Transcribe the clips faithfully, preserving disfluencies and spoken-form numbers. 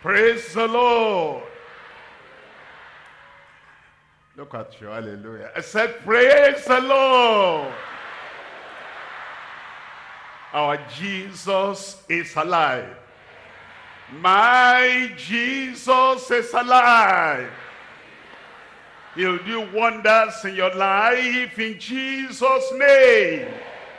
Praise the Lord. Look at you, hallelujah. I said, praise the Lord. Our Jesus is alive. My Jesus is alive. He'll do wonders in your life in Jesus' name.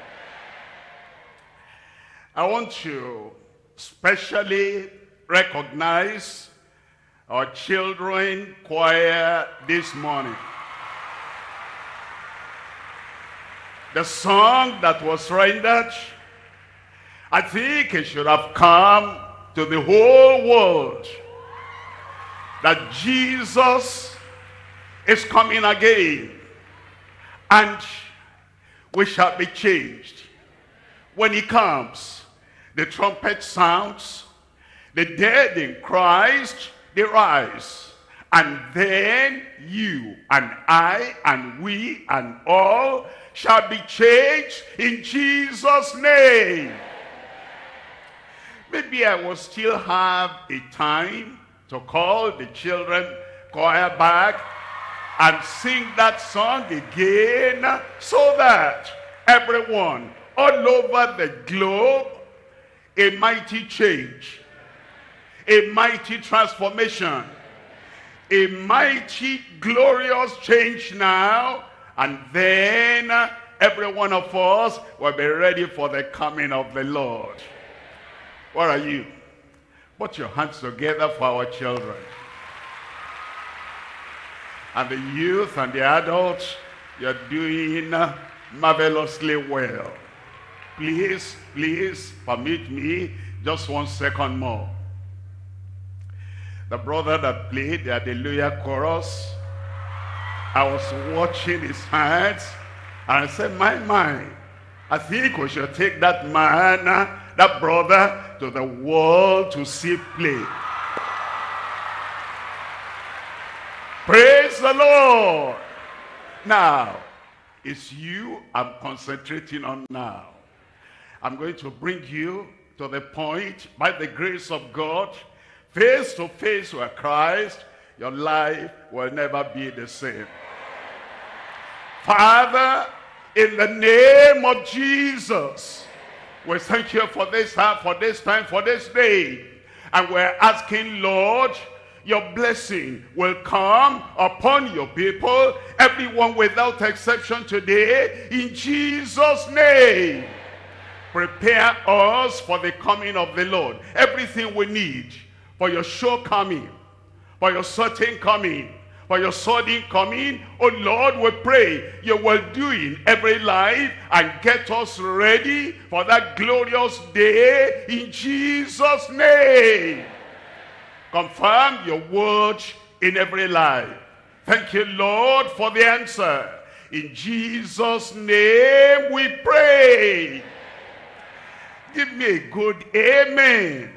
I want to specially recognize our children choir this morning. The song that was rendered, I think it should have come to the whole world that Jesus is coming again and we shall be changed. When he comes, the trumpet sounds, the dead in Christ, they rise. And then you and I and we and all shall be changed in Jesus' name. Maybe I will still have a time to call the children choir back and sing that song again so that everyone all over the globe, a mighty change, a mighty transformation, a mighty glorious change now, and then every one of us will be ready for the coming of the Lord. What are you? Put your hands together for our children. And the youth and the adults, you're doing marvelously well. Please, please permit me just one second more. The brother that played the Hallelujah chorus, I was watching his hands and I said, my mind, I think we should take that man, that brother, to the world to see play. Praise the Lord. Now, it's you I'm concentrating on now. I'm going to bring you to the point, by the grace of God, face to face with Christ, your life will never be the same. Father, in the name of Jesus, we thank you for this hour, for this time, for this day. And we're asking, Lord, your blessing will come upon your people, everyone without exception today, in Jesus' name. Prepare us for the coming of the Lord. Everything we need for your sure coming, for your certain coming, for your sudden coming, oh Lord, we pray you will do in every life and get us ready for that glorious day in Jesus' name. Confirm your word in every life. Thank you, Lord, for the answer. In Jesus' name we pray. Give me a good amen.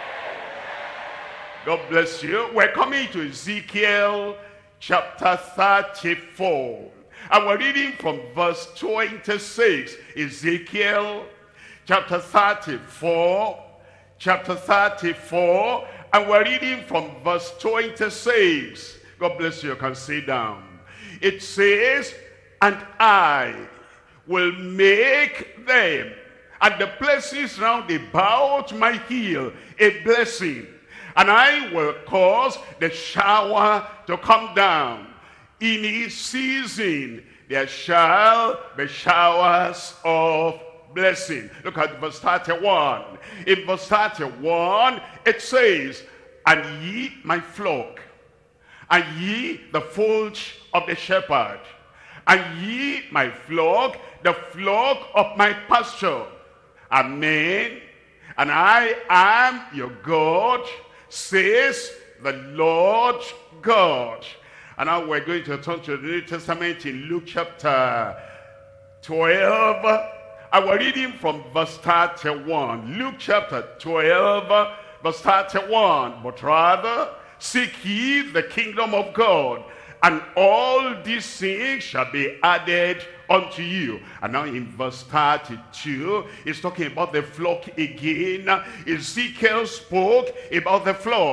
God bless you. We're coming to Ezekiel chapter thirty-four. And we're reading from verse twenty-six. Ezekiel chapter thirty-four. Chapter thirty-four. And we're reading from verse twenty-six. God bless you. You can sit down. It says, and I will make them and the places round about my hill a blessing. And I will cause the shower to come down. In his season there shall be showers of blessing. Look at verse thirty-one. In verse thirty-one it says, and ye my flock, and ye the fold of the shepherd, and ye my flock, the flock of my pasture. Amen. And I am your God, says the Lord God. And now we're going to turn to the New Testament in Luke chapter twelve. And we're reading from verse thirty-one. Luke chapter twelve, verse thirty-one. But rather, seek ye the kingdom of God, and all these things shall be added unto you. And now in verse thirty-two, he's talking about the flock again. Ezekiel spoke about the flock.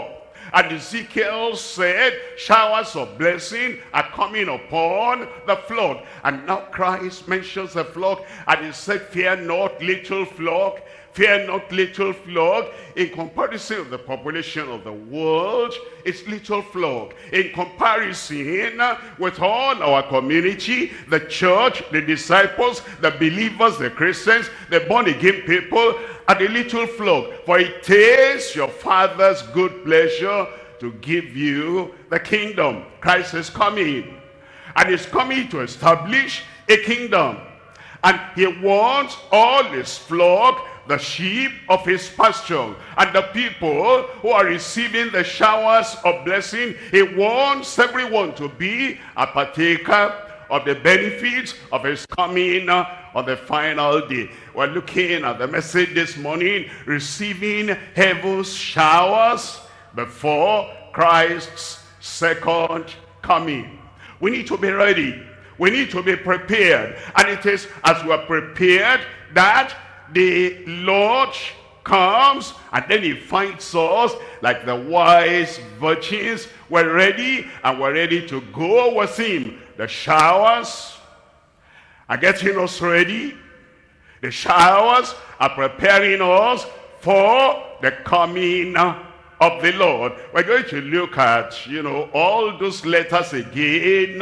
And Ezekiel said, showers of blessing are coming upon the flock. And now Christ mentions the flock, and he said, fear not, little flock. Fear not, little flock. In comparison of the population of the world, it's little flock. In comparison with all our community, the church, the disciples, the believers, the Christians, the born-again people, are the little flock. For it is your Father's good pleasure to give you the kingdom. Christ is coming. And he's coming to establish a kingdom. And he wants all his flock, the sheep of his pasture, and the people who are receiving the showers of blessing. He wants everyone to be a partaker of the benefits of his coming on the final day. We're looking at the message this morning, receiving heaven's showers before Christ's second coming. We need to be ready. We need to be prepared. And it is as we are prepared that the Lord comes, and then he finds us like the wise virgins. We're ready, and we're ready to go with him. The showers are getting us ready. The showers are preparing us for the coming of the Lord. We're going to look at, you know, all those letters again.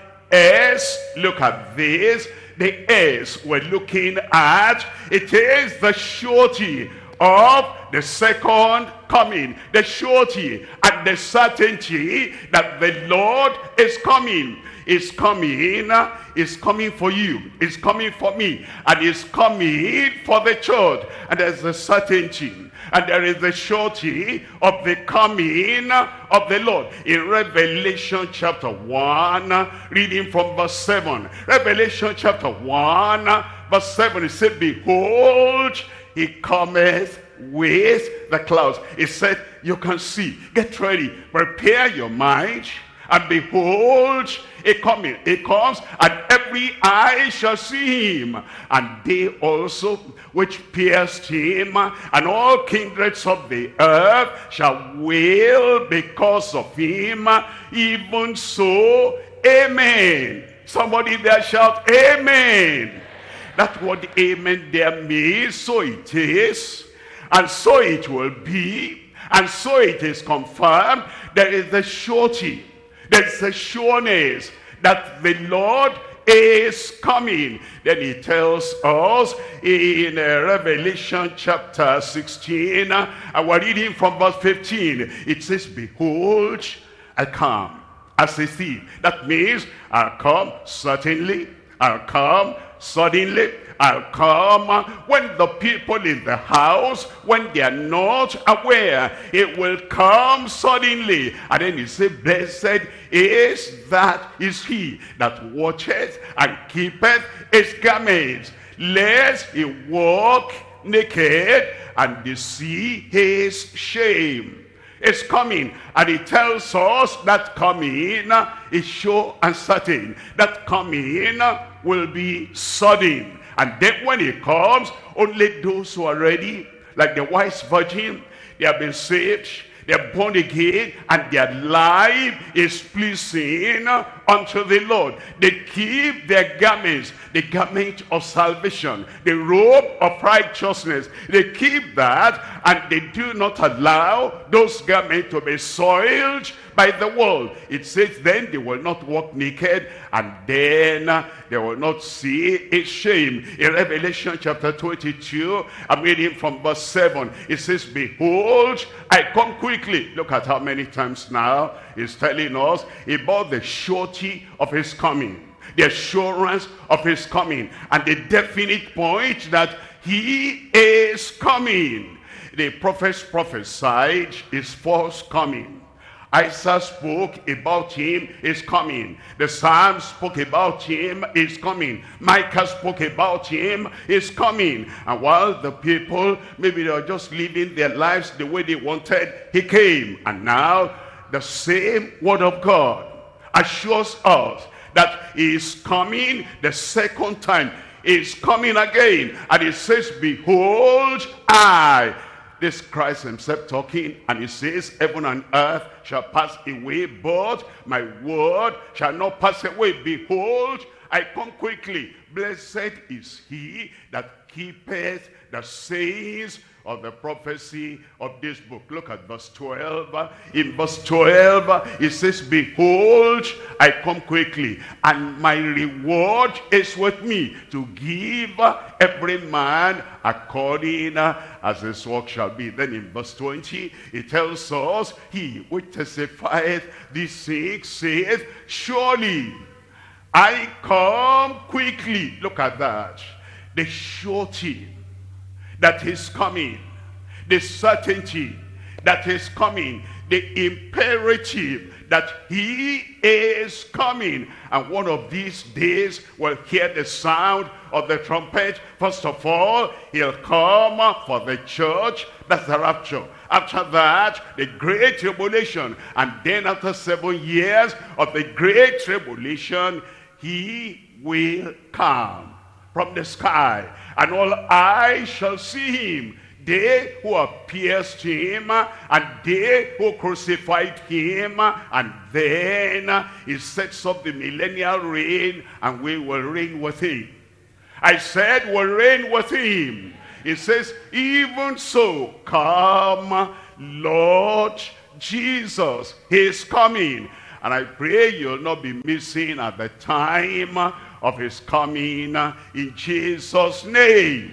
S, look at this. The S we're looking at, it is the surety of the second coming. The surety and the certainty that the Lord is coming. Is coming, is coming for you. Is coming for me. And is coming for the church. And there's the certainty. And there is the surety of the coming of the Lord. In Revelation chapter one, reading from verse seven. Revelation chapter one, verse seven, it said, behold, he cometh with the clouds. It said, you can see. Get ready. Prepare your mind. And behold, it coming, it comes, and every eye shall see him, and they also which pierced him, and all kindreds of the earth shall wail because of him. Even so, amen. Somebody there shout, amen. That word amen there means, so it is, and so it will be, and so it is confirmed. There is the surety. There's a sureness that the Lord is coming. Then he tells us in uh, Revelation chapter sixteen, uh, and we're reading from verse fifteen. It says, behold, I come as a thief. That means I'll come certainly, I'll come suddenly, I'll come when the people in the house, when they are not aware, it will come suddenly. And then he said, blessed is that is he that watcheth and keepeth his garments, lest he walk naked and they see his shame. It's coming, and it tells us that coming is sure and certain. That coming will be sudden. And then when it comes, only those who are ready, like the wise virgin, they have been saved, they are born again, and their life is pleasing unto the Lord. They keep their garments, the garment of salvation, the robe of righteousness. They keep that, and they do not allow those garments to be soiled by the world. It says, then they will not walk naked, and then they will not see a shame. In Revelation chapter twenty-two, I'm reading from verse seven. It says, behold, I come quickly. Look at how many times now he's telling us about the surety of his coming, the assurance of his coming, and the definite point that he is coming. The prophets prophesied his first coming. Isaiah spoke about him is coming. The Psalms spoke about him is coming. Micah spoke about him is coming. And while the people, maybe they were just living their lives the way they wanted, he came. And now the same word of God assures us that he is coming the second time. He is coming again. And it says, behold, I this Christ himself talking, and he says, heaven and earth shall pass away, but my word shall not pass away. Behold, I come quickly. Blessed is he that keepeth the sayings of the prophecy of this book. Look at verse twelve. In verse twelve, it says, behold, I come quickly, and my reward is with me, to give every man according as his work shall be. Then in verse twenty, it tells us, he which testifieth these things saith, surely I come quickly. Look at that. The surety that is coming, the certainty that is coming, the imperative that he is coming. And one of these days we'll hear the sound of the trumpet. First of all, he'll come for the church. That's the rapture. After that, the great tribulation. And then after seven years of the great tribulation, he will come from the sky, and all eyes shall see him, they who have pierced him, and they who crucified him. And then he sets up the millennial reign, and we will reign with him. I said we'll reign with him. It says, even so, come, Lord Jesus. He is coming. And I pray you'll not be missing at the time of his coming, in Jesus' name.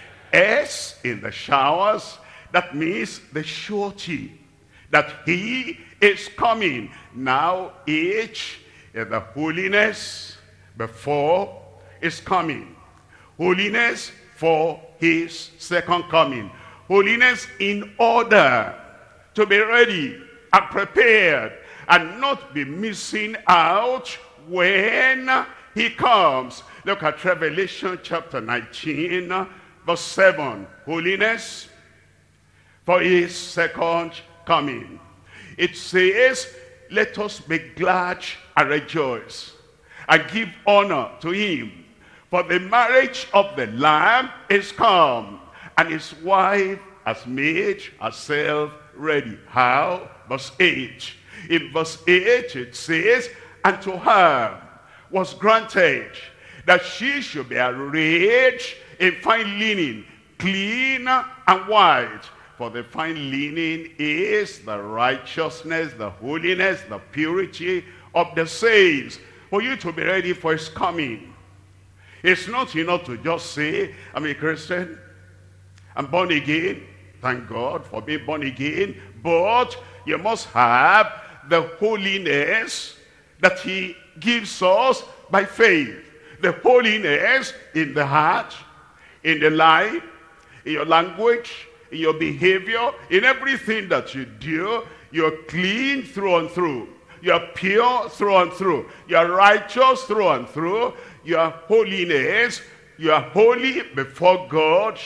S in the showers, that means the surety that he is coming. Now H is the holiness before his coming. Holiness for his second coming. Holiness in order to be ready and prepared, and not be missing out when he comes. Look at Revelation chapter nineteen, verse seven. Holiness for his second coming. It says, let us be glad and rejoice, and give honor to him. For the marriage of the Lamb is come, and his wife has made herself ready. How? Verse eight. In verse eight it says, and to her was granted that she should be arrayed in fine linen, clean and white. For the fine linen is the righteousness, the holiness, the purity of the saints. For you to be ready for his coming. It's not enough to just say, I'm a Christian, I'm born again. Thank God for being born again. But you must have the holiness that he gives us by faith. The holiness in the heart, in the life, in your language, in your behavior, in everything that you do. You're clean through and through. You're pure through and through. You're righteous through and through. Your holiness, you are holy before God,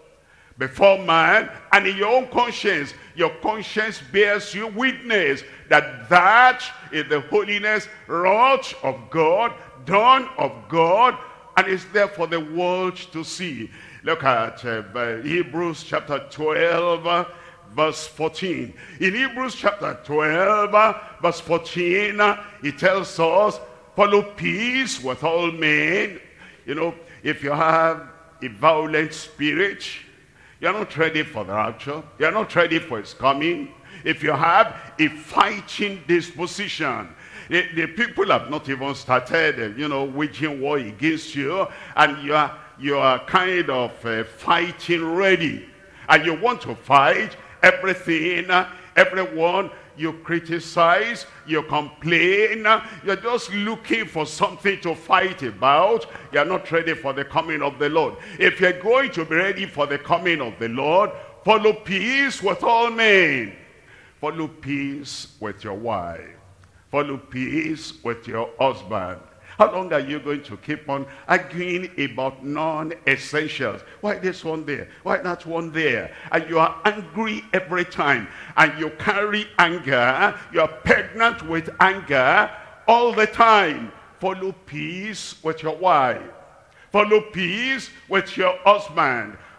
before man, and in your own conscience. Your conscience bears you witness that that is the holiness wrought of God, done of God, and is there for the world to see. Look at uh, Hebrews chapter twelve, uh, verse fourteen. In Hebrews chapter twelve, uh, verse fourteen, uh, it tells us, follow peace with all men. You know, if you have a violent spirit, you're not ready for the rapture. You're not ready for his coming. If you have a fighting disposition, the, the people have not even started, you know, waging war against you, and you are, you are kind of uh, fighting ready. And you want to fight everything, uh, everyone. You criticize, you complain, you're just looking for something to fight about. You're not ready for the coming of the Lord. If you're going to be ready for the coming of the Lord, follow peace with all men. Follow peace with your wife. Follow peace with your husband. How long are you going to keep on arguing about non-essentials? Why this one there? Why that one there? And you are angry every time. And you carry anger. You are pregnant with anger all the time. Follow peace with your wife. Follow peace with your husband.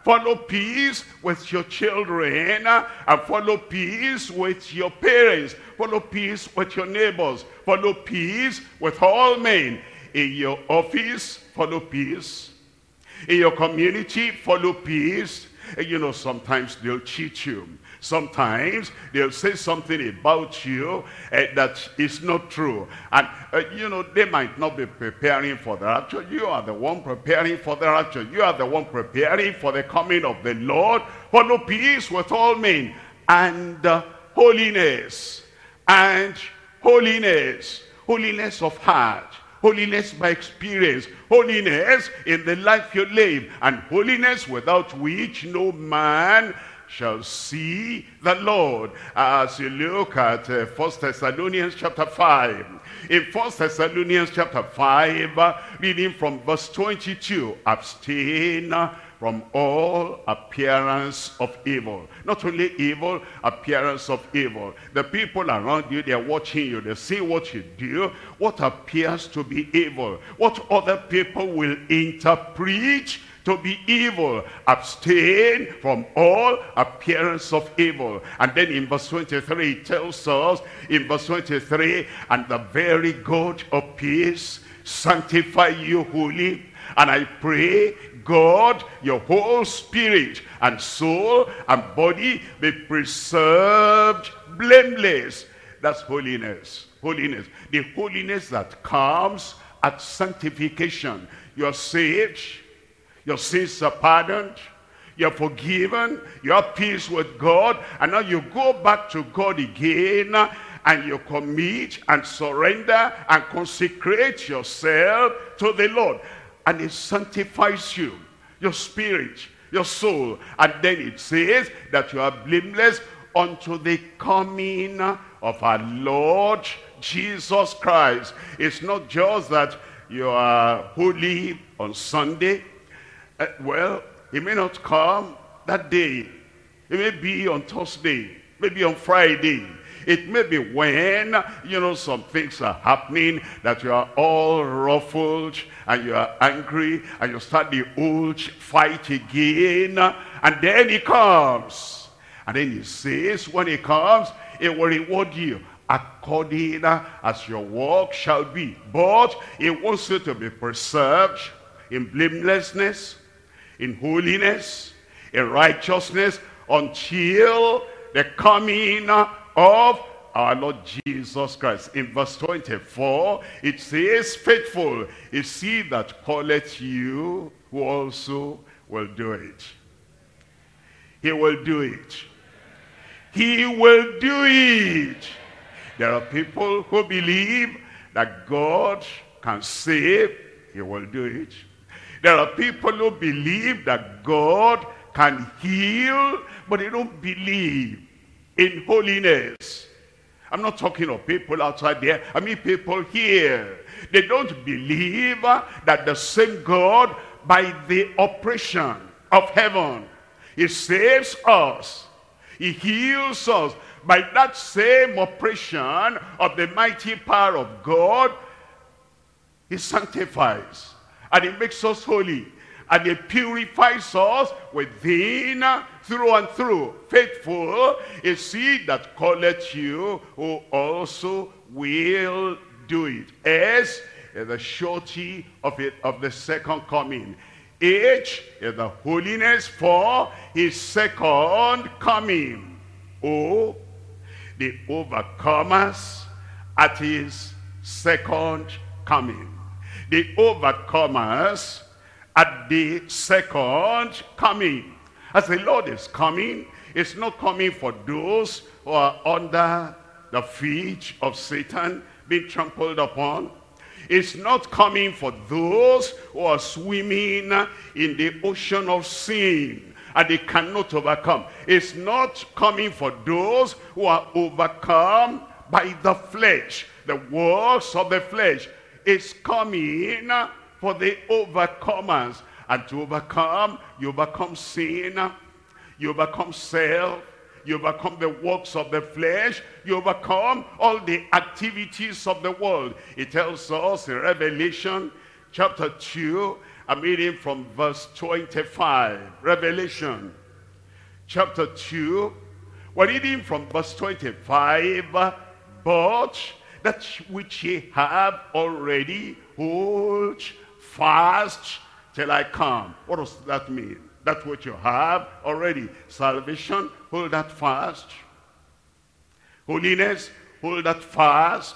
follow peace with your children, and follow peace with your parents, follow peace with your neighbors, follow peace with all men. In your office, follow peace. In your community, follow peace. And you know, sometimes they'll cheat you. Sometimes they'll say something about you uh, that is not true. And, uh, you know, they might not be preparing for the rapture. You are the one preparing for the rapture. You are the one preparing for the coming of the Lord. Follow peace with all men. And uh, holiness. And holiness. Holiness of heart. Holiness by experience. Holiness in the life you live. And holiness without which no man shall see the Lord. As you look at uh, First Thessalonians chapter five. In First Thessalonians chapter five, uh, reading from verse twenty-two. Abstain from all appearance of evil. Not only evil, appearance of evil. The people around you, they're watching you. They see what you do, what appears to be evil, what other people will interpret to be evil. Abstain from all appearance of evil. And then in verse twenty-three, it tells us, in verse twenty-three, and the very God of peace sanctify you wholly. And I pray, God, your whole spirit and soul and body be preserved blameless. That's holiness. Holiness. The holiness that comes at sanctification. You're saved. Your sins are pardoned. You're forgiven. You have peace with God. And now you go back to God again, and you commit and surrender and consecrate yourself to the Lord. And it sanctifies you, your spirit, your soul. And then it says that you are blameless unto the coming of our Lord Jesus Christ. It's not just that you are holy on Sunday. Uh, well, he may not come that day. It may be on Thursday, maybe on Friday. It may be when, you know, some things are happening that you are all ruffled and you are angry and you start the old fight again. And then he comes. And then he says, when he comes, he will reward you according as your work shall be. But he wants you to be preserved in blamelessness, in holiness, in righteousness, until the coming of our Lord Jesus Christ. In verse twenty-four, it says, faithful is he that calleth you, who also will do it. He will do it. He will do it. There are people who believe that God can save. He will do it. There are people who believe that God can heal, but they don't believe in holiness. I'm not talking of people outside there. I mean people here. They don't believe that the same God, by the operation of heaven, he saves us. He heals us. By that same operation of the mighty power of God, he sanctifies. And he makes us holy. And he purifies us within, through and through. Faithful is he that calleth you, who also will do it. S is the surety of it, of the second coming. H is the holiness for his second coming. O, the overcomers at his second coming. The overcomers at the second coming. As the Lord is coming, it's not coming for those who are under the feet of Satan, being trampled upon. It's not coming for those who are swimming in the ocean of sin and they cannot overcome. It's not coming for those who are overcome by the flesh, the works of the flesh. It's coming for the overcomers. And to overcome, you overcome sin, you overcome self, you overcome the works of the flesh, you overcome all the activities of the world. It tells us in Revelation chapter two I'm reading from verse twenty-five, Revelation chapter two. We're reading from verse twenty-five, but that which ye have already hold fast till I come. What does that mean? That which you have already. Salvation, hold that fast. Holiness, hold that fast.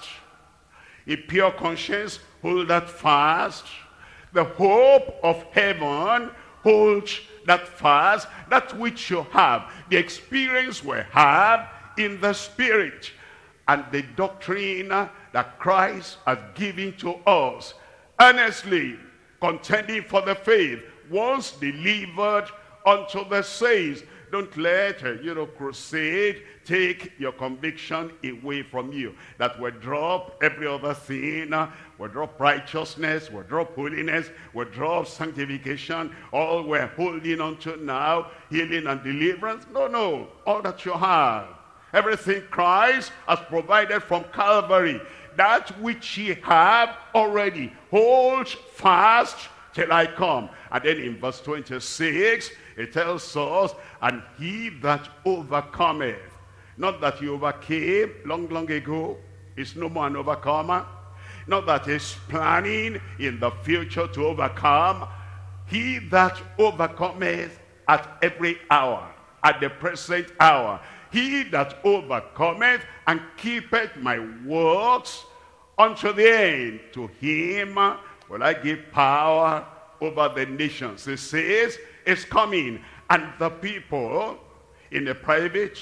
A pure conscience, hold that fast. The hope of heaven, hold that fast. That which you have, the experience we have in the Spirit, and the doctrine that Christ has given to us, earnestly contending for the faith once delivered unto the saints. Don't let, uh, you know, crusade take your conviction away from you. That will drop every other thing, uh, will drop righteousness, will drop holiness, will drop sanctification. All we're holding on to now, healing and deliverance. No, no, all that you have. Everything Christ has provided from Calvary. That which ye have already, hold fast till I come. And then in verse twenty-six, it tells us, and he that overcometh, not that he overcame long, long ago, is no more an overcomer. Not that he's planning in the future to overcome. He that overcometh at every hour, at the present hour, he that overcometh and keepeth my works unto the end, to him will I give power over the nations. It says it's coming, and the people in the private,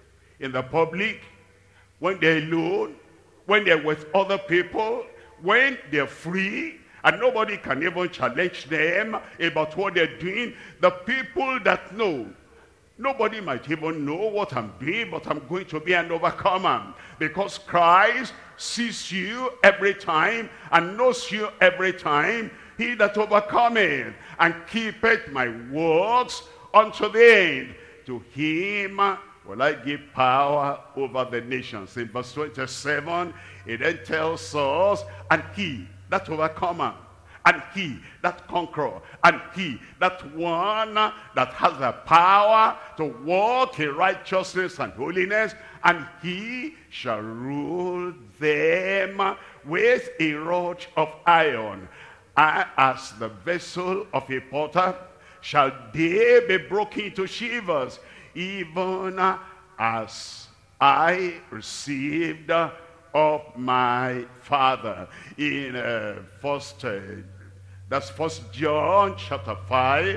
in the public, when they're alone, when they're with other people, when they're free, and nobody can even challenge them about what they're doing, the people that know, nobody might even know what I'm doing, but I'm going to be an overcomer, because Christ sees you every time and knows you every time. He that overcometh and keepeth my works unto the end, to him will I give power over the nations. In verse twenty-seven, it then tells us, and he that overcomer, and he that conqueror, and he that one that has the power to walk in righteousness and holiness, and he shall rule them with a rod of iron. And as the vessel of a potter shall they be broken into shivers, even as I received of my Father. In uh, first, uh, that's First John chapter five.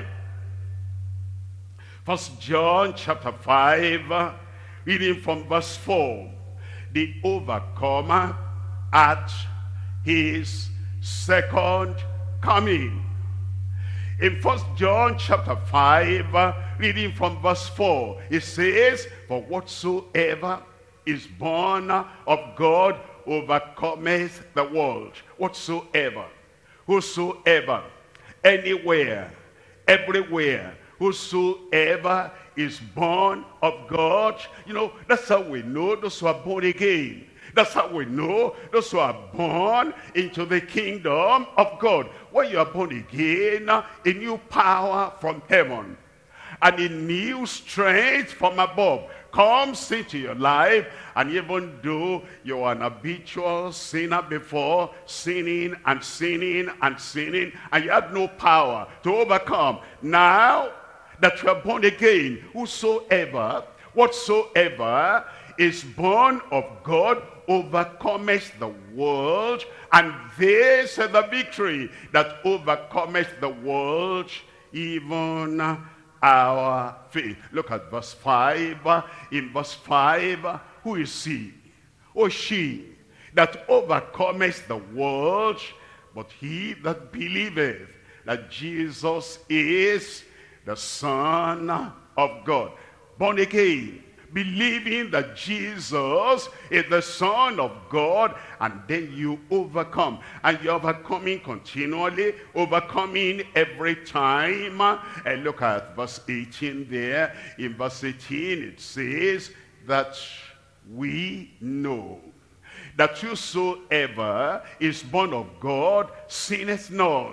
First John chapter five, reading from verse four. The overcomer at his second coming. In First John chapter five, reading from verse four, it says, for whatsoever is born of God overcometh the world. Whatsoever, whosoever, anywhere, everywhere, whosoever is born of God. You know, that's how we know those who are born again. That's how we know those who are born into the kingdom of God. When you are born again, a new power from heaven and a new strength from above comes into your life. And even though you are an habitual sinner before, sinning and sinning and sinning, and you had no power to overcome, now that you are born again, whosoever, whatsoever is born of God overcometh the world, and this is the victory that overcometh the world, even our faith. Look at verse five. In verse five, who is he or she that overcometh the world? But he that believeth that Jesus is the Son of God. Born again, believing that Jesus is the Son of God, and then you overcome. And you're overcoming continually, overcoming every time. And look at verse eighteen there. In verse eighteen it says that we know that whosoever is born of God sinneth not.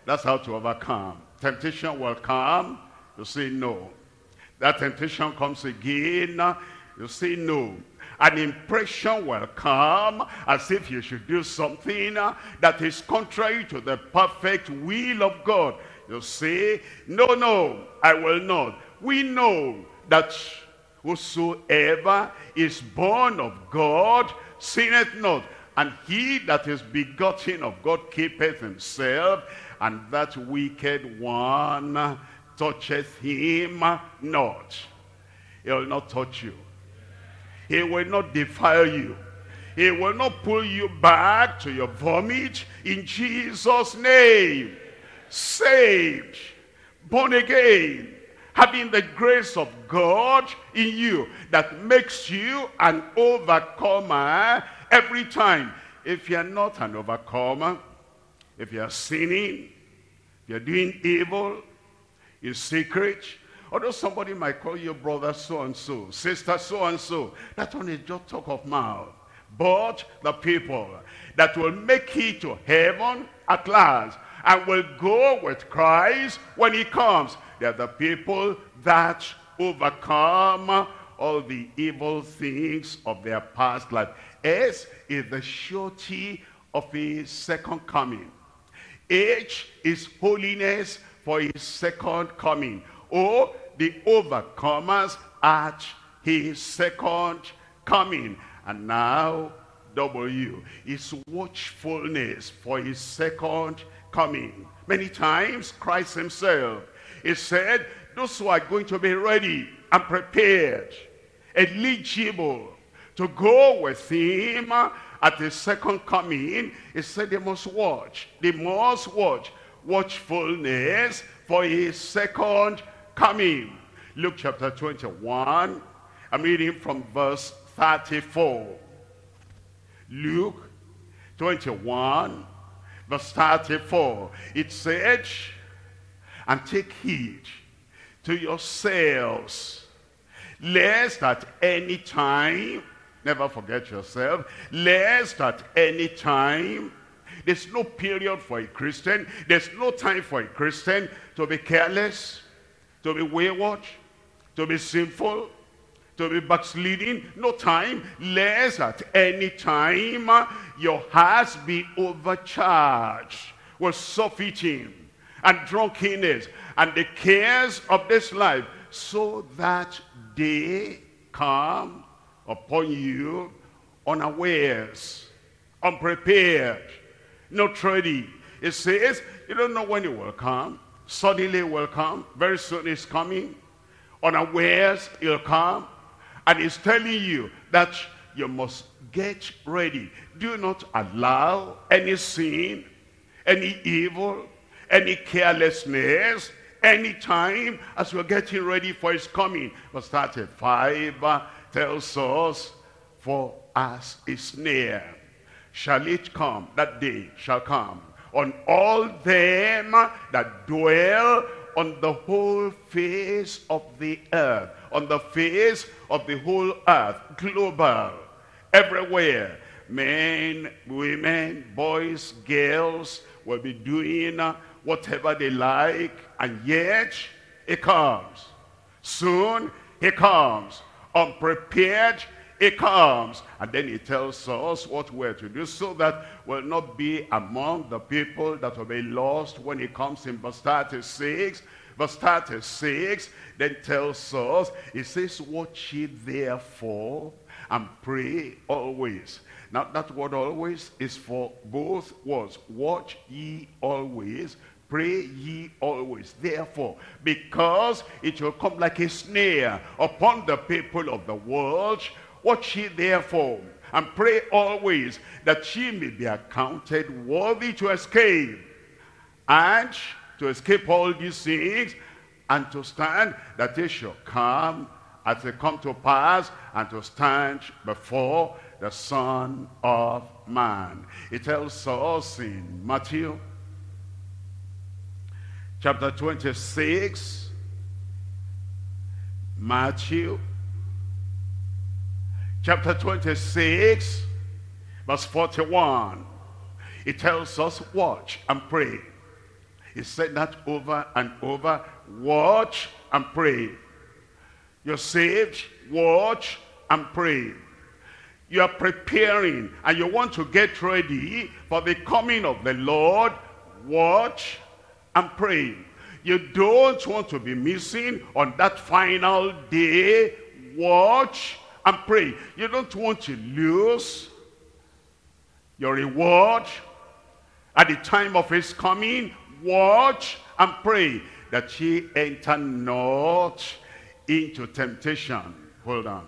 That's how to overcome. Temptation will come, you say no. That temptation comes again, you say no. An impression will come as if you should do something that is contrary to the perfect will of God. You say, no, no, I will not. We know that whosoever is born of God sinneth not, and he that is begotten of God keepeth himself, and that wicked one toucheth him not. He will not touch you. He will not defile you. He will not pull you back to your vomit in Jesus' name. Saved, born again, having the grace of God in you that makes you an overcomer every time. If you're not an overcomer, if you're sinning, if you're doing evil in secret, although somebody might call you brother so-and-so, sister so-and-so, that one is just talk of mouth. But the people that will make it to heaven at last and will go with Christ when he comes, they're the people that overcome all the evil things of their past life. S is the surety of his second coming. H is holiness for his second coming. O, the overcomers at his second coming. And now W is watchfulness for his second coming. Many times Christ himself, he said, those who are going to be ready and prepared, eligible to go with him at his second coming, he said they must watch. They must watch. Watchfulness for his second coming. Luke chapter twenty-one, I'm reading from verse thirty-four. Luke twenty-one, verse thirty-four. It said, and take heed to yourselves, lest at any time, never forget yourself, lest at any time, there's no period for a Christian, there's no time for a Christian to be careless, to be wayward, to be sinful, to be backsliding. No time, lest at any time your hearts be overcharged with surfeiting and drunkenness and the cares of this life, so that they come upon you unawares, unprepared, not ready. It says, you don't know when it will come. Suddenly it will come. Very soon it's coming. Unawares it will come. And it's telling you that you must get ready. Do not allow any sin, any evil, any carelessness, any time as we're getting ready for his coming. Verse thirty-five uh, tells us, for as a snare shall it come, that day shall come, on all them that dwell on the whole face of the earth, on the face of the whole earth, global, everywhere. Men, women, boys, girls will be doing whatever they like, and yet it comes. Soon it comes. Unprepared it comes. And then he tells us what we're to do, so that we'll not be among the people that will be lost when he comes in verse thirty-six. Verse thirty-six then tells us, it says, watch ye therefore and pray always. Now that word always is for both words. Watch ye always, pray ye always. Therefore, because it will come like a snare upon the people of the world, watch ye therefore and pray always, that ye may be accounted worthy to escape, and to escape all these things, and to stand, that they shall come as they come to pass, and to stand before the Son of Man. It tells us in Matthew chapter twenty-six, Matthew chapter twenty-six, verse forty-one. It tells us, watch and pray. He said that over and over. Watch and pray. You're saved, watch and pray. You are preparing and you want to get ready for the coming of the Lord. Watch and pray. You don't want to be missing on that final day. Watch and pray. You don't want to lose your reward at the time of his coming. Watch and pray that ye enter not into temptation. Hold on.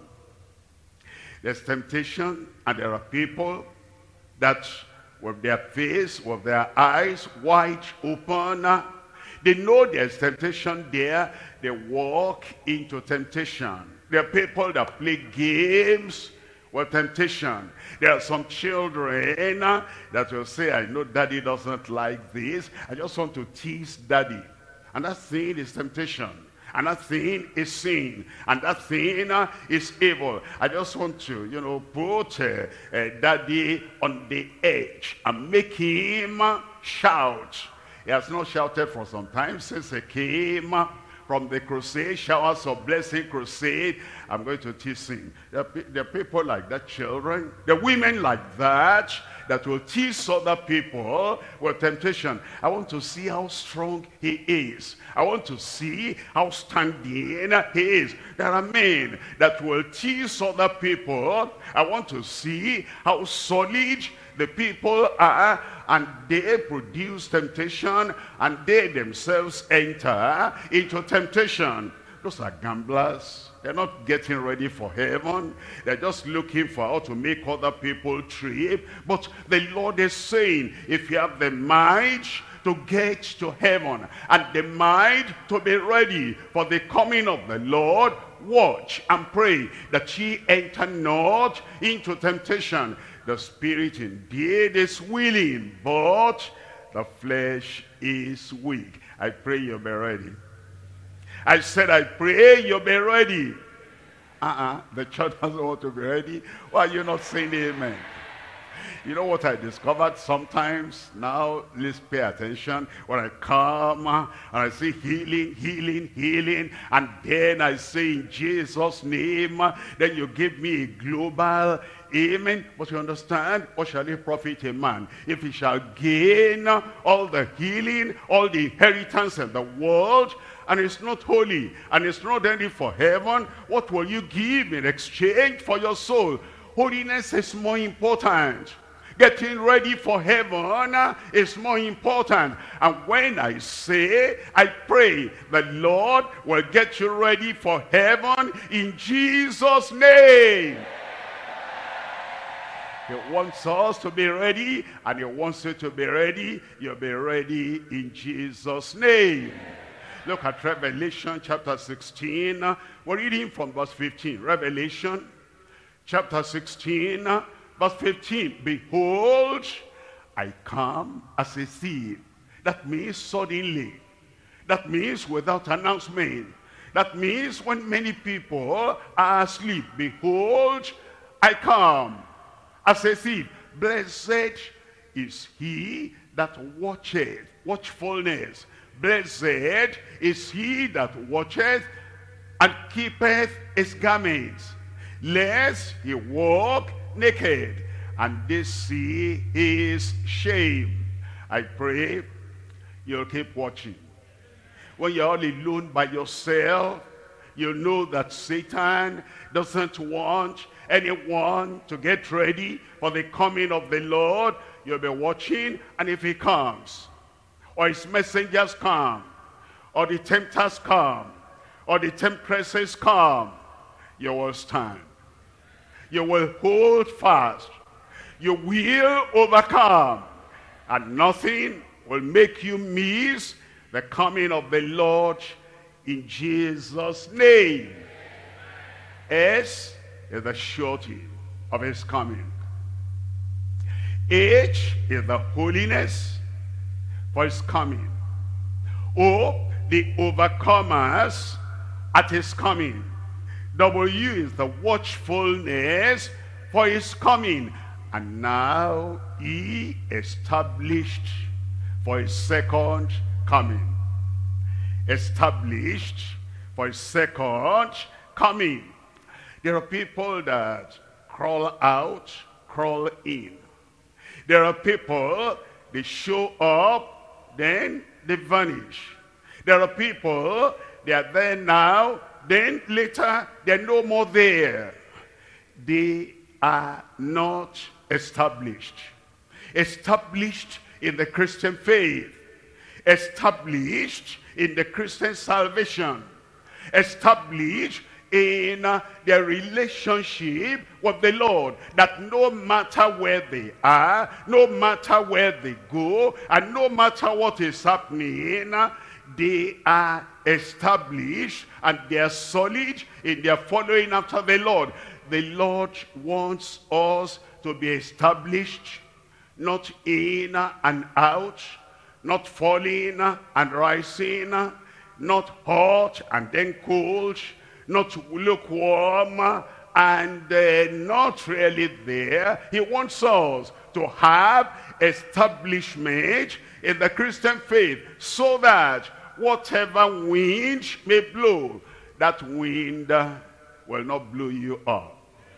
There's temptation, and there are people that with their face, with their eyes wide open, they know there's temptation there. They walk into temptation. There are people that play games with temptation. There are some children that will say, I know daddy doesn't like this. I just want to tease daddy. And that thing is temptation. And that thing is sin. And that thing uh, is evil. I just want to, you know, put uh, uh, daddy on the edge and make him uh, shout. He has not shouted for some time since he came uh, from the crusade, Showers of Blessing crusade. I'm going to tease him. There are, there are people like that, children. There are women like that, that will tease other people with temptation. I want to see how strong he is. I want to see how standing he is. There are men that will tease other people. I want to see how solid the people are, and they produce temptation, and they themselves enter into temptation. Those are gamblers. They're not getting ready for heaven. They're just looking for how to make other people trip. But the Lord is saying, if you have the mind to get to heaven and the mind to be ready for the coming of the Lord, watch and pray that ye enter not into temptation. The spirit indeed is willing, but the flesh is weak. I pray you'll be ready. I said, I pray you'll be ready. Uh-uh, the church doesn't want to be ready. Why are you not saying amen? You know what I discovered sometimes? Now, let's pay attention. When I come and I say healing, healing, healing, and then I say in Jesus' name, then you give me a global amen. But you understand, what shall it profit a man if he shall gain all the healing, all the inheritance in the world, and it's not holy, and it's not ready for heaven? What will you give in exchange for your soul? Holiness is more important. Getting ready for heaven is more important. And when I say, I pray the Lord will get you ready for heaven in Jesus' name. He wants us to be ready, and he wants you to be ready. You'll be ready in Jesus' name. Look at Revelation chapter sixteen. We're reading from verse fifteen. Revelation chapter sixteen, verse fifteen. Behold, I come as a thief. That means suddenly. That means without announcement. That means when many people are asleep. Behold, I come as a thief. Blessed is he that watcheth. Watchfulness. Blessed is he that watcheth and keepeth his garments, lest he walk naked, and they see his shame. I pray you'll keep watching. When you're all alone by yourself, you know that Satan doesn't want anyone to get ready for the coming of the Lord. You'll be watching, and if he comes, or his messengers come, or the tempters come, or the temptresses come, you will stand. You will hold fast. You will overcome. And nothing will make you miss the coming of the Lord in Jesus' name. S is the surety of his coming. H is the holiness for his coming. O, the overcomers at his coming. W is the watchfulness for his coming. And now he established for his second coming. Established for his second coming. There are people that crawl out, crawl in. There are people, they show up, then they vanish. There are people, they are there now, then later they're no more there. They are not established. Established in the Christian faith. Established in the Christian salvation. Established in uh, their relationship with the Lord, that no matter where they are, no matter where they go, and no matter what is happening, uh, they are established and they are solid in their following after the Lord. The Lord wants us to be established, not in and out, not falling and rising, not hot and then cold, not lukewarm and uh, not really there. He wants us to have establishment in the Christian faith, so that whatever wind may blow, that wind will not blow you up.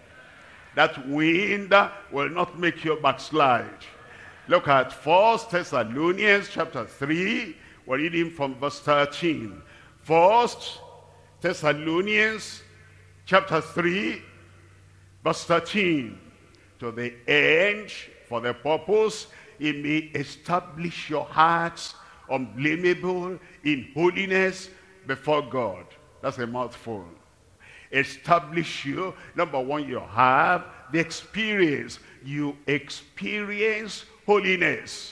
That wind will not make you backslide. Look at First Thessalonians chapter three. We're reading from verse thirteen. First Thessalonians chapter three, verse thirteen. To the end, for the purpose, he may establish your hearts unblameable in holiness before God. That's a mouthful. Establish you. Number one, you have the experience. You experience holiness.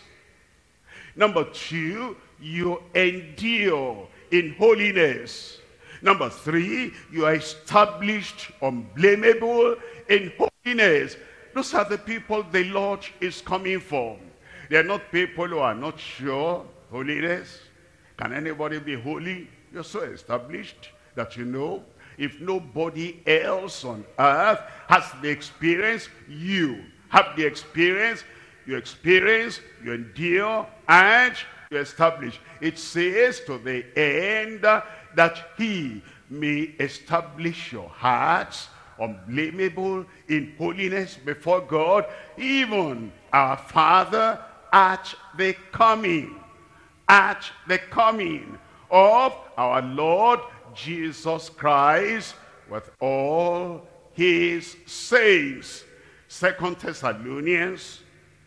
Number two, you endure in holiness. Number three, you are established unblameable in holiness. Those are the people the Lord is coming for. They are not people who are not sure holiness. Can anybody be holy? You're so established that you know, if nobody else on earth has the experience, you have the experience. You experience, you endure, and you establish. It says to the end that he may establish your hearts unblameable in holiness before God, even our Father, at the coming, at the coming of our Lord Jesus Christ with all his saints. Second Thessalonians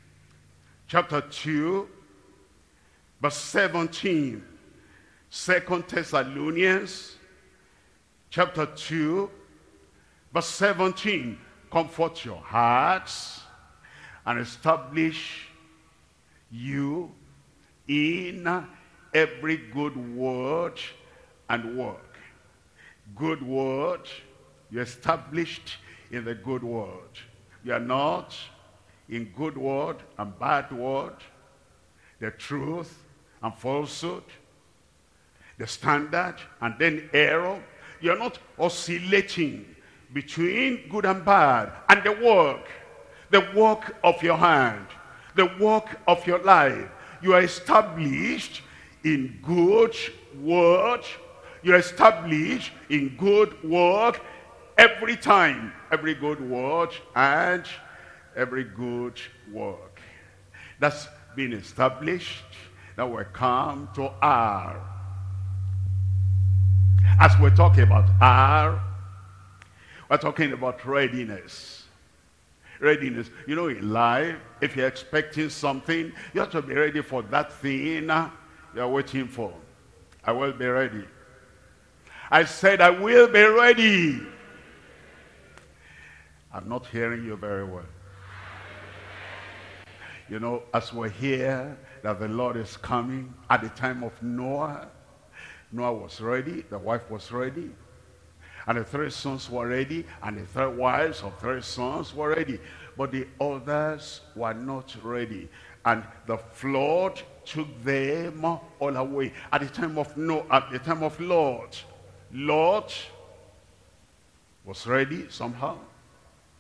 chapter two, verse seventeen. Second Thessalonians chapter two, verse seventeen. Comfort your hearts and establish you in every good word and work. Good word, you're established in the good word. You are not in good word and bad word, the truth and falsehood, the standard and then error. You're not oscillating between good and bad, and the work, the work of your hand, the work of your life. You are established in good word. You are established in good work every time, every good word and every good work. That's been established. Now we come to R. As we're talking about R, we're talking about readiness. Readiness. You know, in life, if you're expecting something, you have to be ready for that thing you're waiting for. I will be ready. I said, I will be ready. I'm not hearing you very well. You know, as we're here, that the Lord is coming, at the time of Noah, Noah was ready, the wife was ready, and the three sons were ready, and the three wives of three sons were ready. But the others were not ready. And the flood took them all away. At the time of Noah, at the time of Lot, Lot was ready somehow.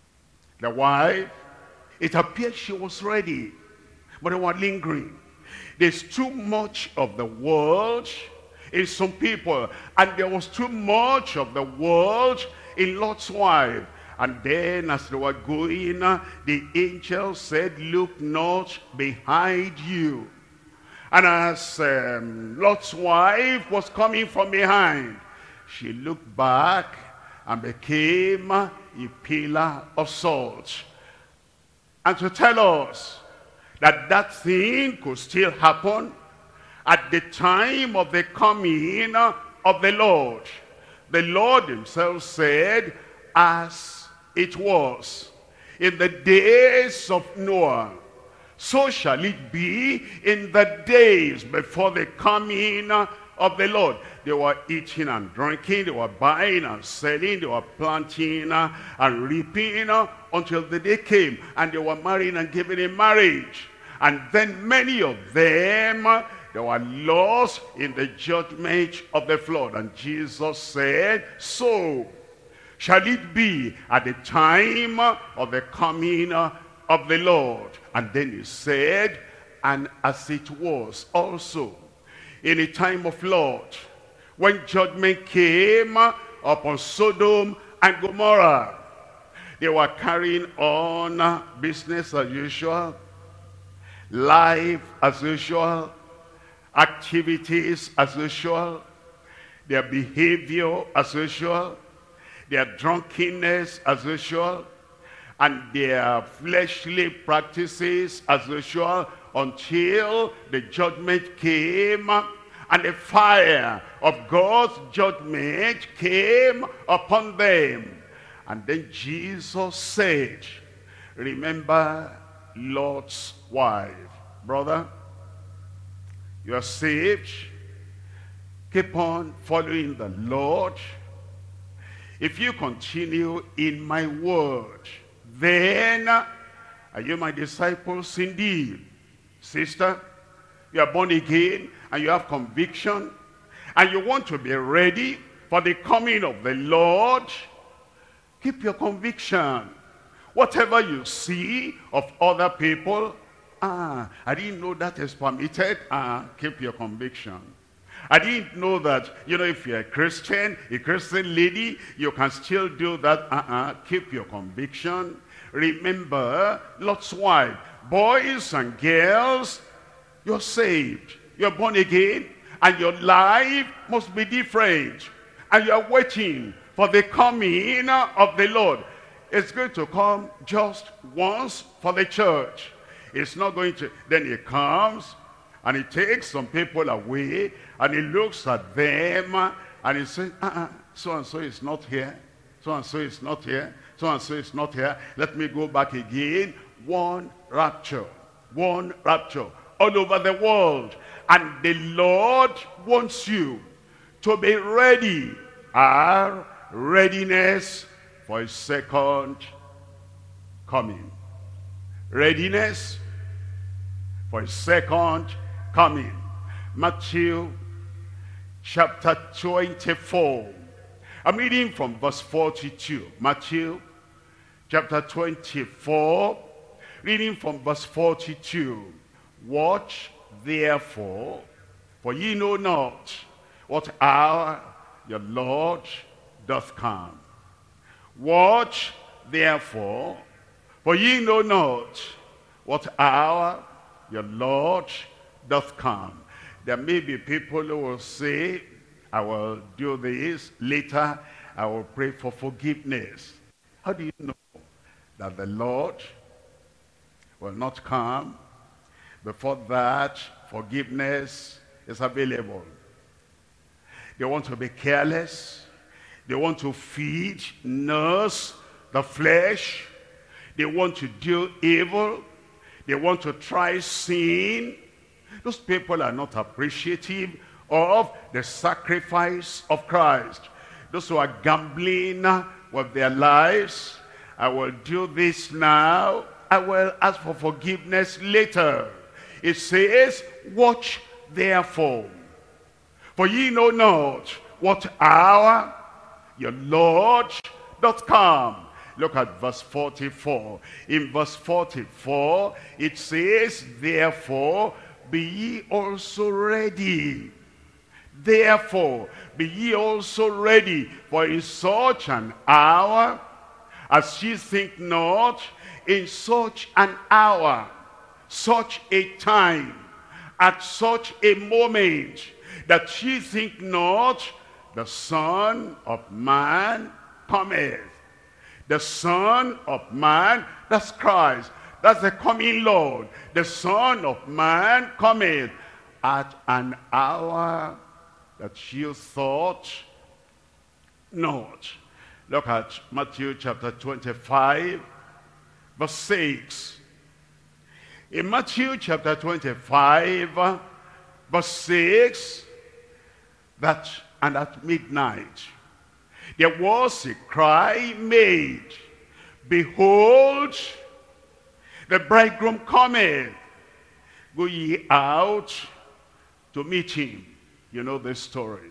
The wife, it appeared she was ready, but they were lingering. There's too much of the world in some people, and there was too much of the world in Lot's wife. And then as they were going, the angel said, look not behind you. And as um, Lot's wife was coming from behind, she looked back and became a pillar of salt. And to tell us that that thing could still happen at the time of the coming of the Lord. The Lord himself said, as it was in the days of Noah, so shall it be in the days before the coming of the Lord. They were eating and drinking, they were buying and selling, they were planting and reaping until the day came, and they were marrying and giving in marriage. And then many of them, they were lost in the judgment of the flood. And Jesus said, so shall it be at the time of the coming of the Lord. And then he said, and as it was also in a time of Lot, when judgment came upon Sodom and Gomorrah. They were carrying on business as usual, life as usual, activities as usual, their behavior as usual, their drunkenness as usual, and their fleshly practices as usual, until the judgment came, and the fire of God's judgment came upon them. And then Jesus said, remember Lot's wife. Brother, you are saved. Keep on following the Lord. If you continue in my word, then are you my disciples indeed. Sister, you are born again and you have conviction and you want to be ready for the coming of the Lord. Keep your conviction. Whatever you see of other people, ah, I didn't know that is permitted. Ah, keep your conviction. I didn't know that, you know, if you're a Christian, a Christian lady, you can still do that. Uh-uh, keep your conviction. Remember Lot's wife. Boys and girls, you're saved. You're born again, and your life must be different. And you're waiting for the coming of the Lord. It's going to come just once for the church. It's not going to, then he comes, and he takes some people away, and he looks at them, and he says, uh-uh, so-and-so is not here, so-and-so is not here, so-and-so is not here, let me go back again. One rapture, one rapture, all over the world. And the Lord wants you to be ready. Our readiness for his second coming. Readiness for his second coming. Matthew chapter twenty-four. I'm reading from verse forty-two. Matthew chapter twenty-four, reading from verse forty-two. Watch therefore, for ye know not what hour your Lord doth come. Watch therefore, for ye know not what hour your Lord doth come. There may be people who will say, I will do this later, I will pray for forgiveness. How do you know that the Lord will not come before that forgiveness is available? They want to be careless. They want to feed, nurse the flesh. They want to do evil. They want to try sin. Those people are not appreciative of the sacrifice of Christ. Those who are gambling with their lives, I will do this now, I will ask for forgiveness later. It says, watch therefore, for ye know not what hour your Lord doth come. Look at verse forty-four. In verse forty-four, it says, therefore, be ye also ready. Therefore, be ye also ready, for in such an hour as ye think not, in such an hour, such a time, at such a moment, that ye think not, the Son of Man cometh. The Son of Man, that's Christ. That's the coming Lord. The Son of Man cometh at an hour that you thought not. Look at Matthew chapter twenty-five, verse six. In Matthew chapter twenty-five, verse six, that and at midnight there was a cry made, behold, the bridegroom cometh, go ye out to meet him. You know this story.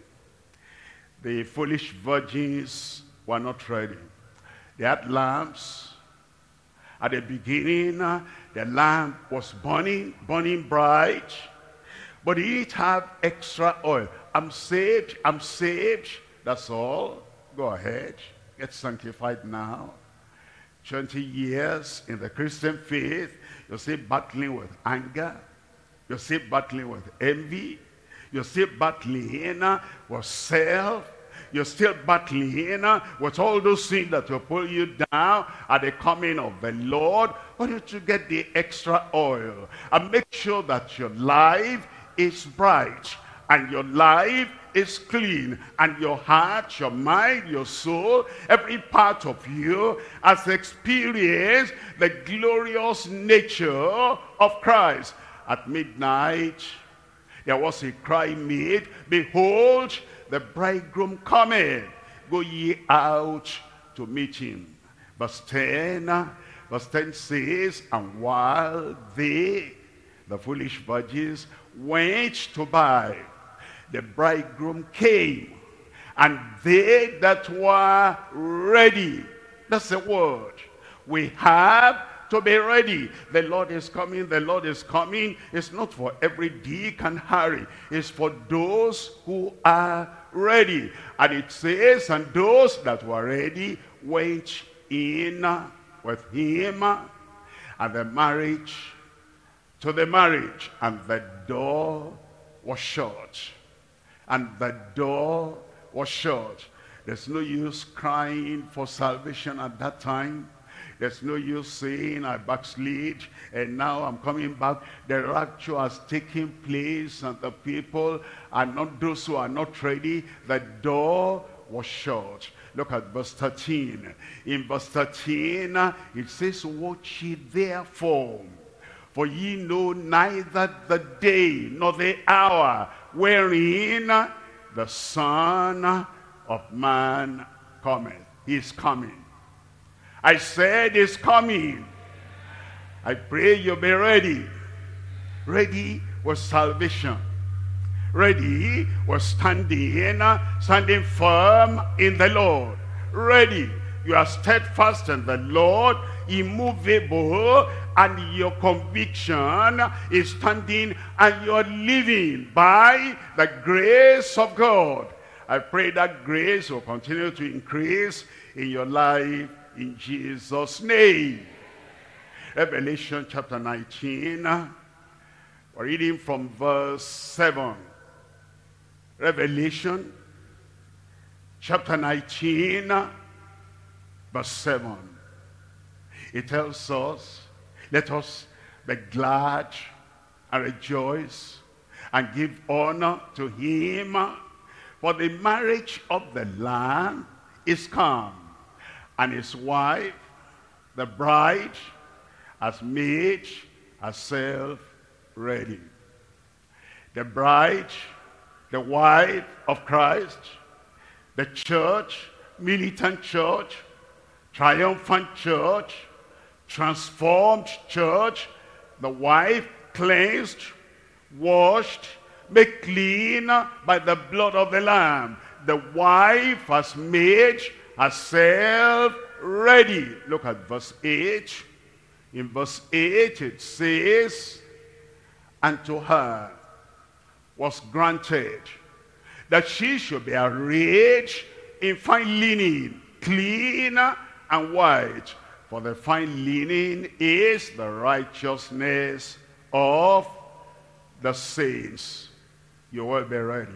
The foolish virgins were not ready. They had lamps. At the beginning, uh, the lamp was burning, burning bright, but they didn't have extra oil. I'm saved, I'm saved, that's all. Go ahead, get sanctified now. twenty years in the Christian faith, you're still battling with anger, you're still battling with envy, you're still battling uh, with self, you're still battling uh, with all those things that will pull you down at the coming of the Lord. Why don't you get the extra oil and make sure that your life is bright and your life is clean, and your heart, your mind, your soul, every part of you has experienced the glorious nature of Christ. At midnight, there was a cry made, behold, the bridegroom cometh, go ye out to meet him. Verse ten, verse ten says, and while they, the foolish virgins, went to buy, the bridegroom came, and they that were ready, that's the word, we have to be ready. The Lord is coming, the Lord is coming. It's not for every Dick and Harry. It's for those who are ready. And it says, and those that were ready went in with him, and the marriage, to the marriage, and the door was shut. And the door was shut. There's no use crying for salvation at that time. There's no use saying I backslid and now I'm coming back. The rapture has taken place and the people are not, those who are not ready. The door was shut. Look at verse thirteen. In verse thirteen, it says, watch ye therefore, for ye know neither the day nor the hour wherein the Son of Man cometh. He is coming. I said he's coming. I pray you'll be ready. Ready with salvation. Ready with standing, standing firm in the Lord. Ready. You are steadfast in the Lord, immovable, and your conviction is standing, and you're living by the grace of God. I pray that grace will continue to increase in your life in Jesus' name. Revelation chapter nineteen, we're reading from verse seven. Revelation chapter nineteen, verse seven. It tells us, let us be glad and rejoice and give honor to him, for the marriage of the Lamb is come, and his wife, the bride, has made herself ready. The bride, the wife of Christ, the church, militant church, triumphant church, transformed church, the wife cleansed, washed, made clean by the blood of the Lamb. The wife has made herself ready. Look at verse eight. In verse eight it says, And to her was granted that she should be arrayed in fine linen, clean and white. For the fine linen is the righteousness of the saints. You will be ready.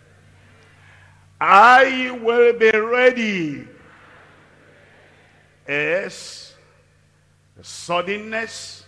I will be ready. As the suddenness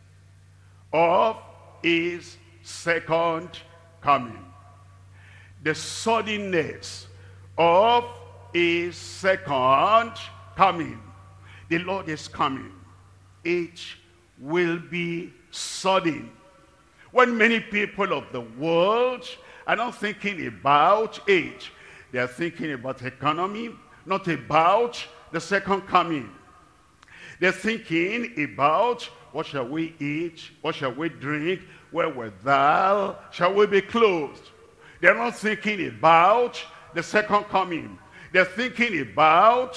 of his second coming. The suddenness of his second coming. The Lord is coming. It will be sudden. When many people of the world are not thinking about it, they are thinking about economy, not about the second coming. They're thinking about what shall we eat, what shall we drink, where withal shall we be clothed. They're not thinking about the second coming. They're thinking about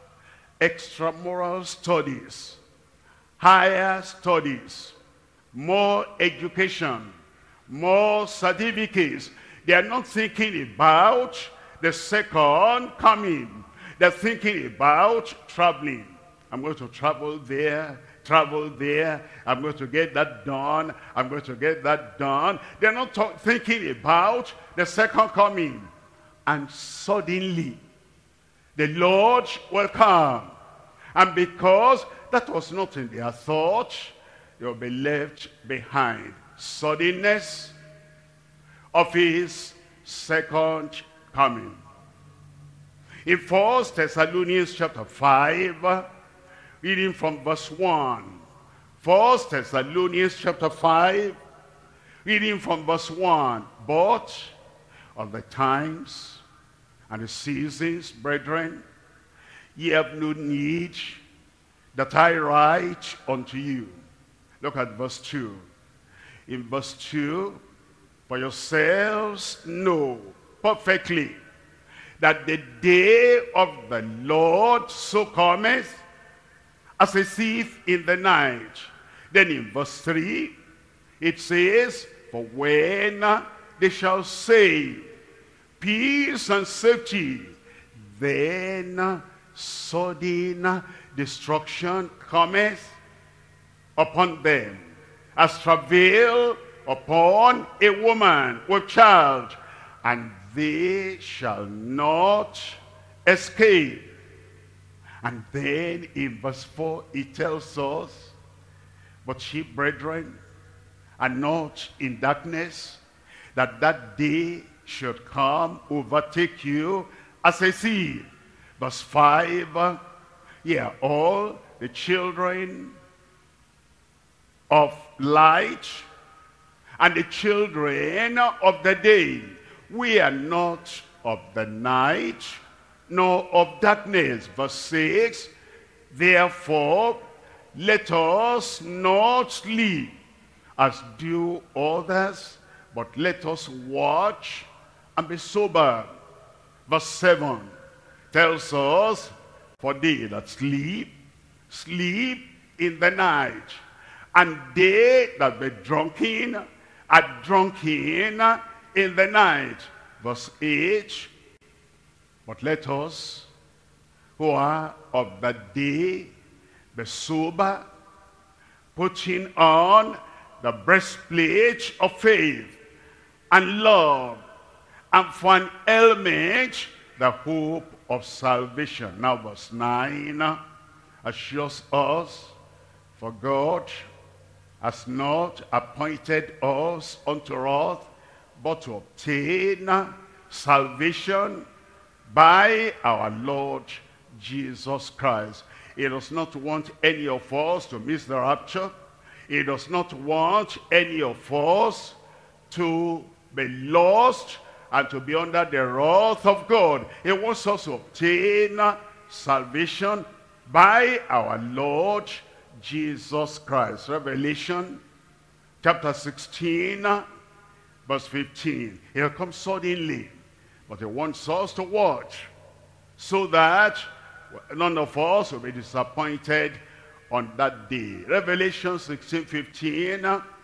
extramural studies, higher studies, more education, more certificates. They are not thinking about the second coming. They're thinking about traveling. I'm going to travel there, travel there. I'm going to get that done. I'm going to get that done. They're not talk, thinking about the second coming. And suddenly, the Lord will come. And because that was not in their thought, they will be left behind. Suddenness of his second coming. In First Thessalonians chapter five, reading from verse one. First Thessalonians chapter five, reading from verse one. But of the times and the seasons, brethren, ye have no need that I write unto you. Look at verse two. In verse two, for yourselves know perfectly that the day of the Lord so cometh as a thief in the night. Then in verse three, it says, for when they shall say, peace and safety, then sudden destruction cometh upon them, as travail upon a woman with child, and they shall not escape. And then in verse four, it tells us, but ye, brethren, are not in darkness, that that day should come, overtake you as a thief. Verse five, yeah, all the children of light and the children of the day, we are not of the night, nor of darkness. Verse six, therefore let us not sleep as do others, but let us watch and be sober. Verse seven tells us, for they that sleep, sleep in the night, and they that be drunken are drunken in the night. Verse eight, but let us who are of the day be sober, putting on the breastplate of faith and love, and for an helmet the hope of salvation. Now verse nine assures us, for God has not appointed us unto wrath, but to obtain salvation by our Lord Jesus Christ. He does not want any of us to miss the rapture. He does not want any of us to be lost and to be under the wrath of God. He wants us to obtain salvation by our Lord Jesus Christ. Revelation chapter sixteen, verse fifteen. He'll come suddenly, but he wants us to watch, so that none of us will be disappointed on that day. Revelation sixteen, fifteen,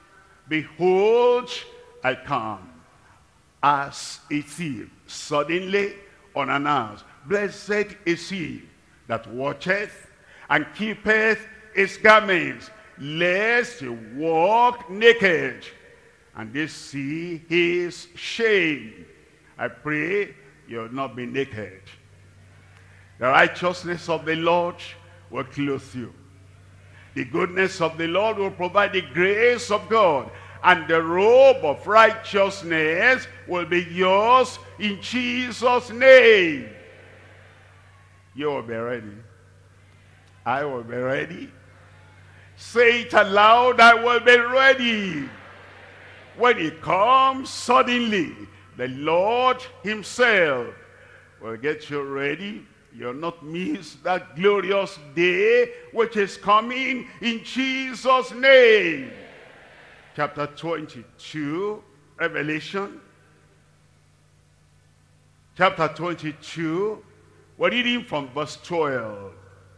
Behold, I come as a thief, suddenly unannounced. Blessed is he that watcheth and keepeth his garments, lest he walk naked, and they see his shame. I pray you'll not be naked. The righteousness of the Lord will clothe you. The goodness of the Lord will provide the grace of God. And the robe of righteousness will be yours in Jesus' name. You will be ready. I will be ready. Say it aloud, I will be ready. When he comes suddenly, the Lord himself will get you ready. You'll not miss that glorious day which is coming in Jesus' name. Chapter twenty-two, Revelation. Chapter twenty-two, we're reading from verse twelve.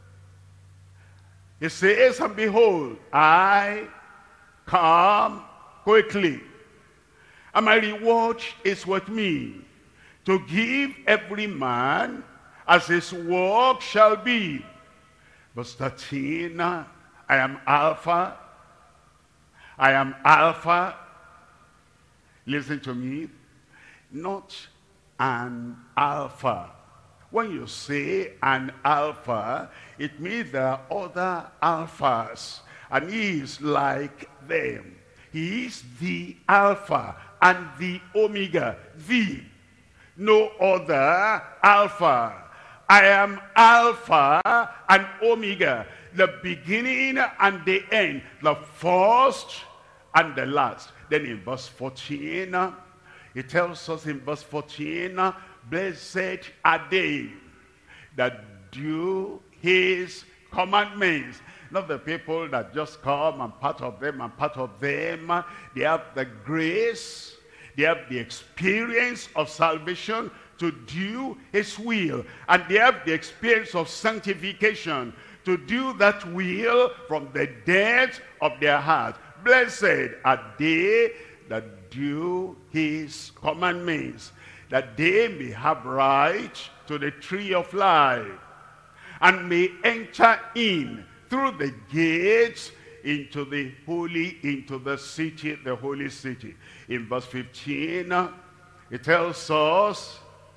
It says, and behold, I come quickly, and my reward is with me, to give every man as his work shall be. Verse thirteen, I am Alpha. I am Alpha. Listen to me. Not an alpha. When you say an alpha, it means there are other alphas, and he is like them. He is the Alpha and the Omega, the no other Alpha. I am Alpha and Omega, the beginning and the end, the first and the last. Then in verse fourteen, it tells us in verse fourteen, blessed are they that do his commandments. Not the people that just come and part of them and part of them. They have the grace, they have the experience of salvation to do his will, and they have the experience of sanctification to do that will from the depth of their heart. Blessed are they that do his commandments, that they may have right to the tree of life, and may enter in through the gates into the holy, into the city, the holy city. In verse fifteen, it tells us,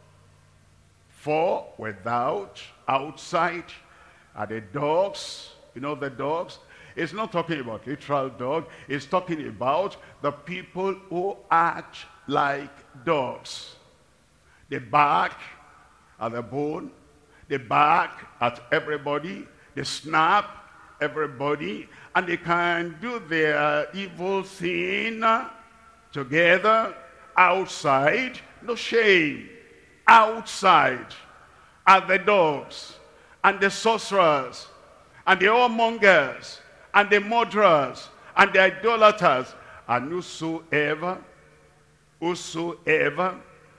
for without, outside, are the dogs. You know the dogs? It's not talking about literal dog. It's talking about the people who act like dogs. They bark at the bone. They bark at everybody. They snap everybody. And they can do their evil thing together outside. No shame. Outside are the dogs and the sorcerers and the whoremongers and the murderers and the idolaters, and whosoever, whosoever,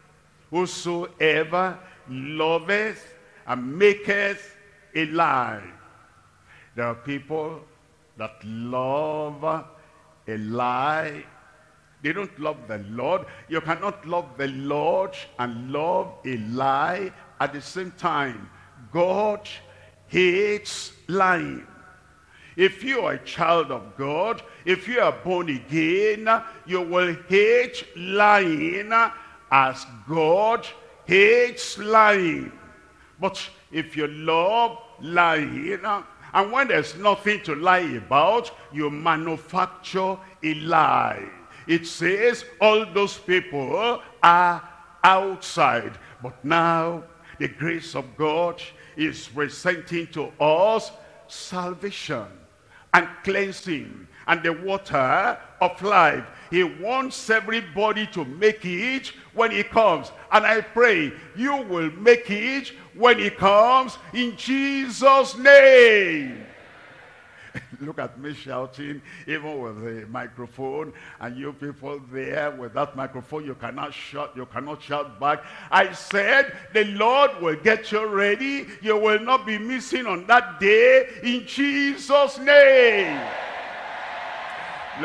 whosoever loveth and maketh a lie. There are people that love a lie. They don't love the Lord. You cannot love the Lord and love a lie at the same time. God hates lying. If you are a child of God, if you are born again, you will hate lying as God hates lying. But if you love lying, and when there's nothing to lie about, you manufacture a lie. It says all those people are outside. But now the grace of God is presenting to us salvation and cleansing and the water of life. He wants everybody to make it when he comes. And I pray you will make it when he comes in Jesus' name. Look at me shouting, even with the microphone, and you people there with that microphone, you cannot shout, you cannot shout back. I said, the Lord will get you ready. You will not be missing on that day in Jesus' name. Look at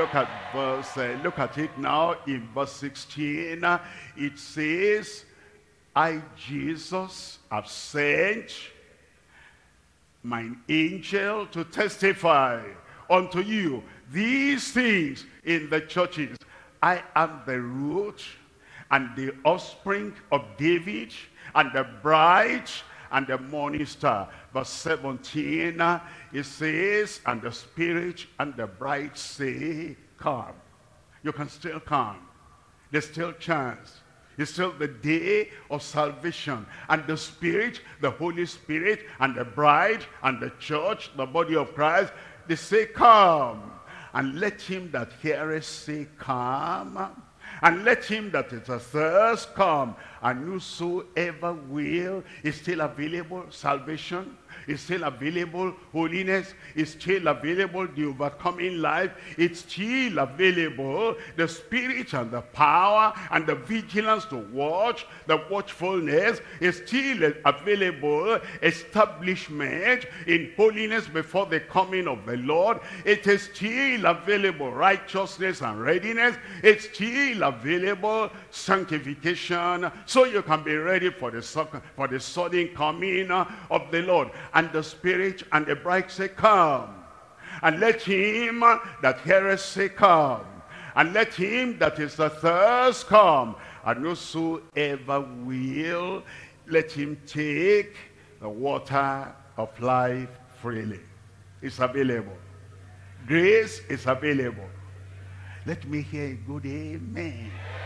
verse, uh, look at it now in verse sixteen. Uh, it says, I, Jesus, have sent mine angel to testify unto you these things in the churches. I am the root and the offspring of David, and the bride and the morning star. Verse seventeen, uh, it says, and the spirit and the bride say, come. You can still come. There's still chance. It's still the day of salvation. And the Spirit, the Holy Spirit, and the bride, and the church, the body of Christ, they say, come. And let him that heareth say, come. And let him that is athirst come. And whosoever will is still available. Salvation is still available. Holiness is still available. The overcoming life, it's still available. The spirit and the power and the vigilance to watch, the watchfulness is still available. Establishment in holiness before the coming of the Lord, it is still available. Righteousness and readiness, it's still available. Sanctification, so you can be ready for the, for the sudden coming of the Lord. And the Spirit and the bride say, come. And let him that heareth say, come. And let him that is athirst come. And whosoever will, let him take the water of life freely. It's available. Grace is available. Let me hear a good amen.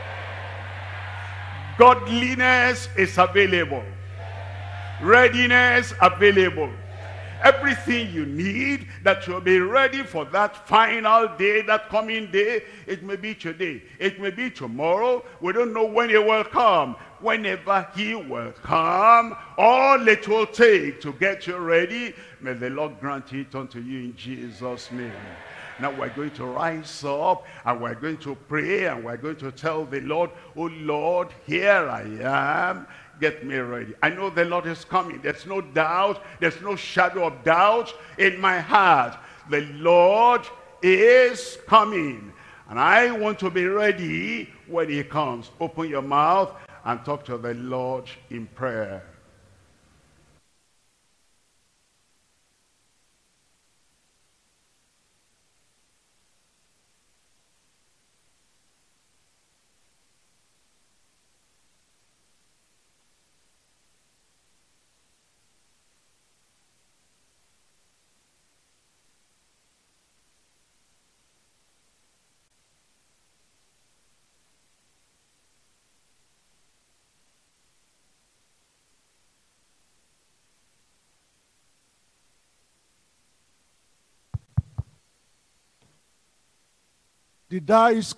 Godliness is available. Readiness available. Everything you need that you'll be ready for that final day, that coming day. It may be today, it may be tomorrow. We don't know when it will come. Whenever he will come, all it will take to get you ready, may the Lord grant it unto you in Jesus' name. Now we're going to rise up and we're going to pray and we're going to tell the Lord, oh Lord, here I am. Get me ready. I know the Lord is coming. There's no doubt. There's no shadow of doubt in my heart. The Lord is coming. And I want to be ready when he comes. Open your mouth and talk to the Lord in prayer. The die is